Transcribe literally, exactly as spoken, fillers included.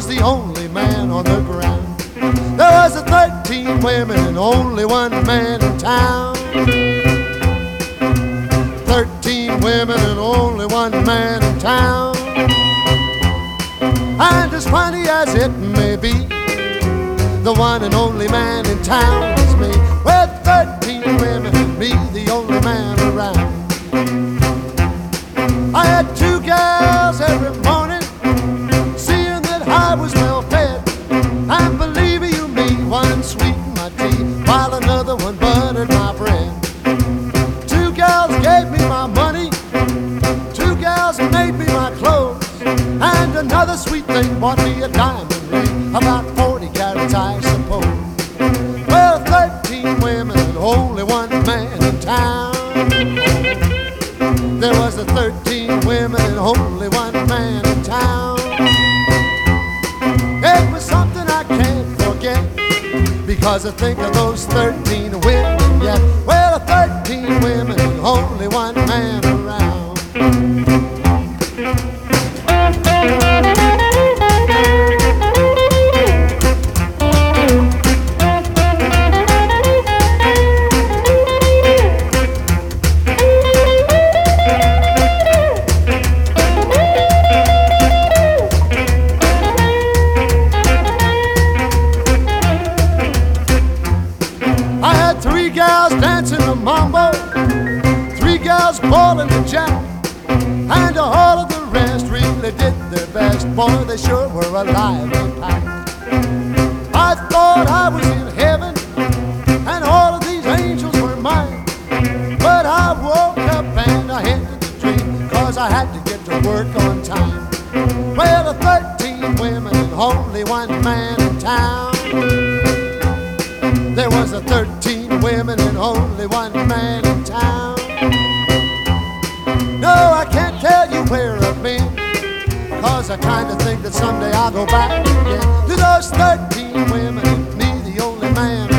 was the only man on the ground. There was a thirteen women and only one man in town. Thirteen women and only one man in town. And as funny as it may be, the one and only man in town is me. With thirteen women and me, the only man around. I had two gals every morning, seeing that I was well fed. And believe you me, one sweetened my tea, while another one buttered my bread. Two gals gave me my money, two gals made me my clothes, and another sweet thing bought me a diamond ring, about forty carats I suppose. Well, thirteen women and only one man in town. There was a thirteen women and only one man in town. It was something I can't forget, because I think of those thirteen women yet. Well, thirteen women and only one man around. Three gals dancing the mambo, three gals bowling the jack, and all of the rest really did their best. Boy, they sure were alive and packed. I thought I was in heaven, and all of these angels were mine. But I woke up and I had to dream, cause I had to get to work on time. Well, thirteen women and only one man in town. There was a thirteen women and only one man in town. No, I can't tell you where I've been, cause I kinda think that someday I'll go back again to those thirteen women and me, the only man